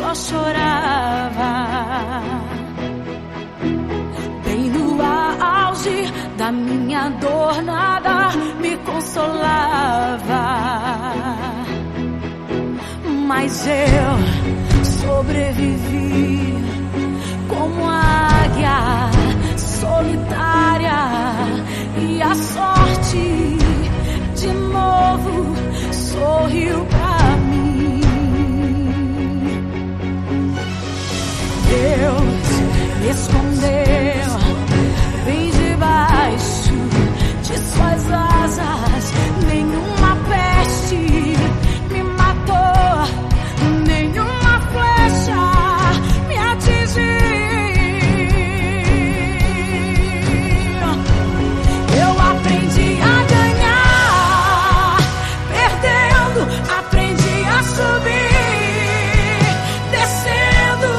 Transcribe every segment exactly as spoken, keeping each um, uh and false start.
só chorava. Bem no auge da minha dor, nada me consolava. Mas eu sobrevivi como águia solitária, e a sorte de novo sorriu pra mim. Deus me escondeu bem debaixo de suas asas. Nenhuma peste me matou, nenhuma flecha me atingiu. Eu aprendi a ganhar perdendo, aprendi a subir descendo.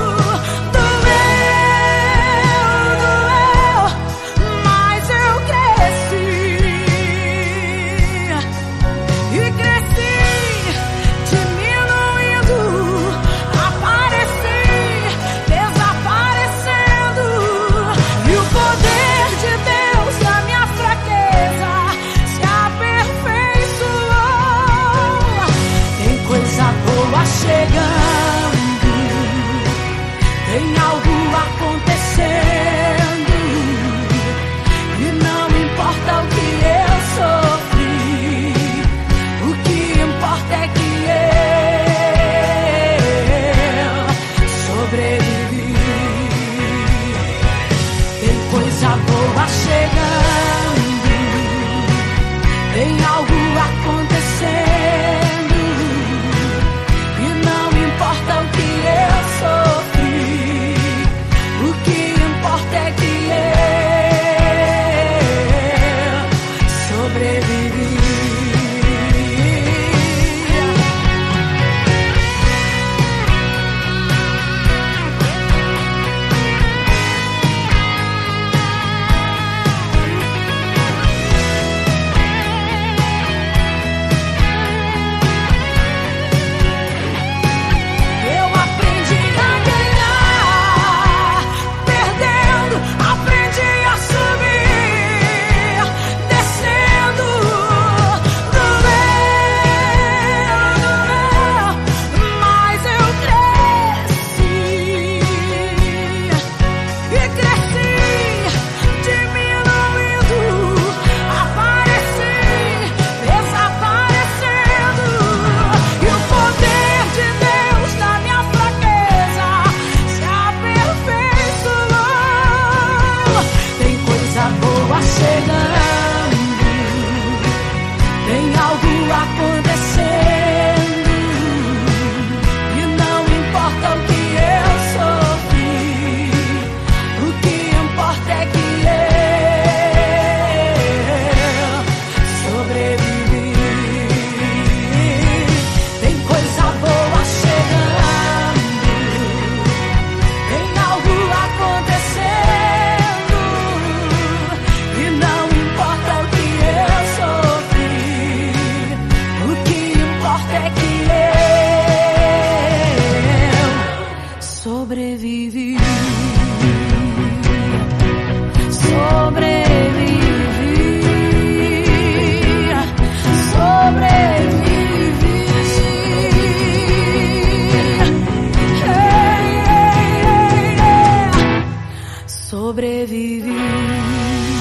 Sobrevivi, sobrevivi, sobrevivi, hey, hey, hey. Sobrevivi.